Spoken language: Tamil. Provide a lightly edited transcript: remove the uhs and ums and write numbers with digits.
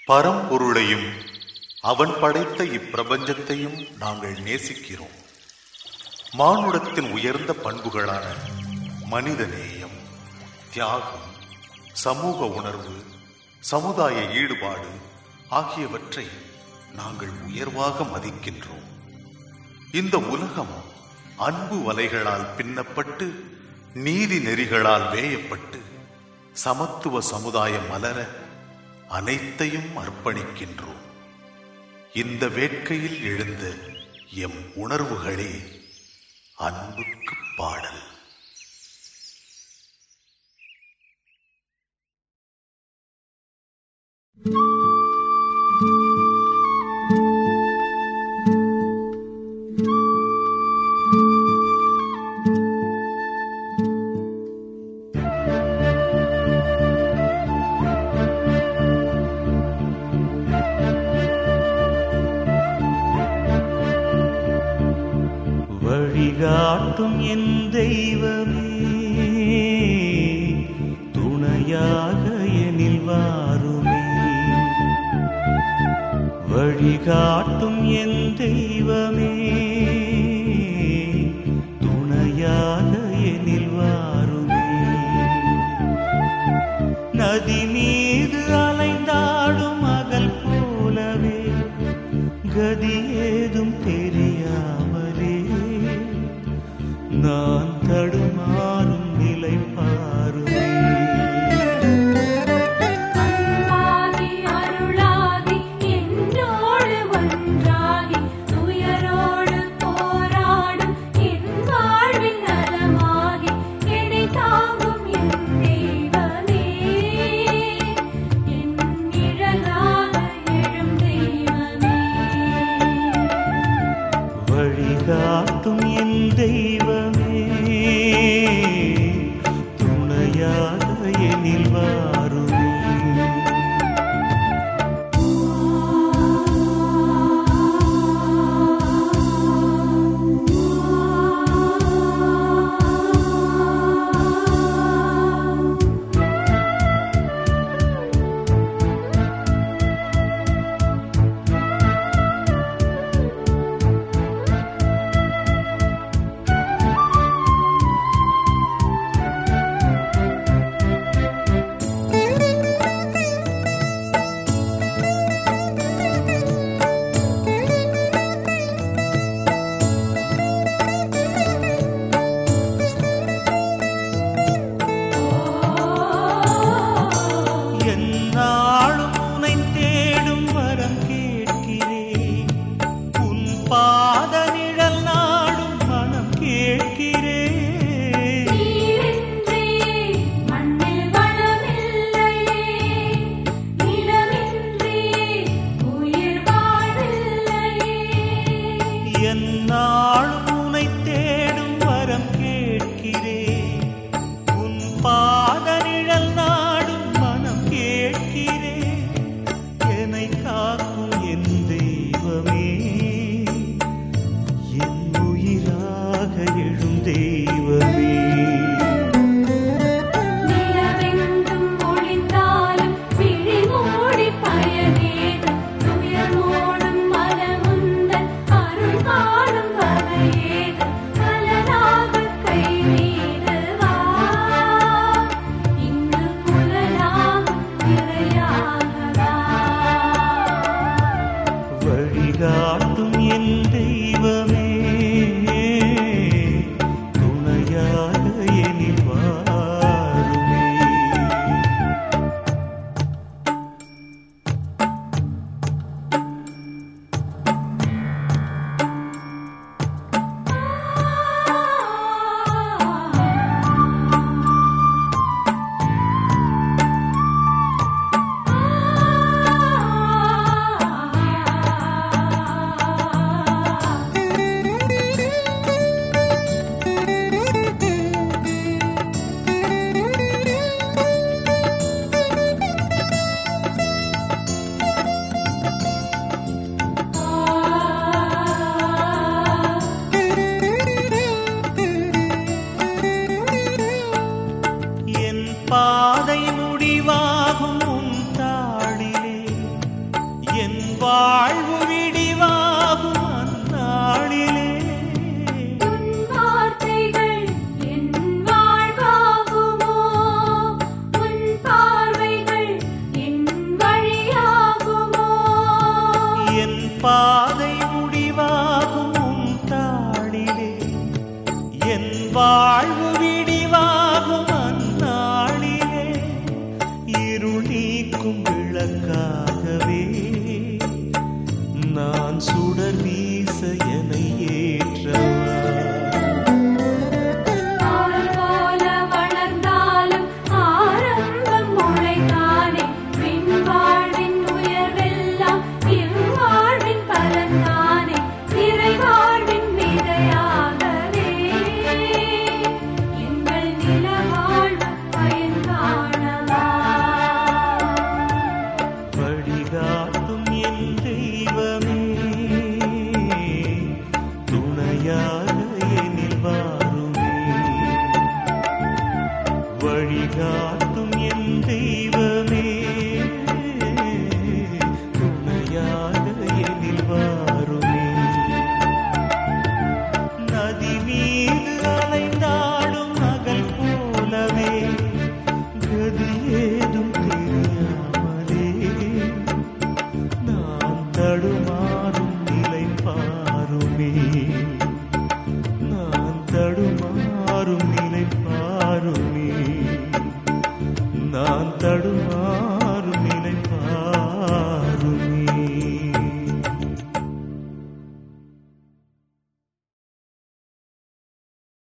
பரம்பொருளையும் அவன் படைத்த இப்பிரபஞ்சத்தையும் நாங்கள் நேசிக்கிறோம். மானுடத்தின் உயர்ந்த பண்புகளான மனித நேயம், தியாகம், சமூக உணர்வு, சமுதாய ஈடுபாடு ஆகியவற்றை நாங்கள் உயர்வாக மதிக்கின்றோம். இந்த உலகம் அன்பு வலைகளால் பின்னப்பட்டு, நீதி நெறிகளால் வேயப்பட்டு, சமத்துவ சமுதாயம் மலர அனைத்தையும் அர்ப்பணிக்கின்றோம். இந்த வேட்கையில் எழுந்த எம் உணர்வுகளே அன்புக்கு பாடல். வழிகாட்டும் என் தெய்வமே, துணையாக எனில் வாருமே. வழிகாட்டும் என் தெய்வமே, துணையாக எனில் வாருமே. நதி மீது அலைந்தாடும் மகள் போலவே, கதி ஏதும் தெரியாமலே நான் தடுமாறும் நிலை பாருமே. அன்பாகி அருளாகி என்னோடு ஒன்றாகி துயரோடு போராடும் என் வாழ்வின் நலமாகி என்னை தாங்கும் என் தெய்வமே, நீக்கும் விளக்காகவே நான் சுடர் வீச என்னை ஏற்றவா. வழிகாட்டும் என் தெய்வமே, துணையாக எனில் வாருமே. வழிகாட்டும் என் தெய்வமே,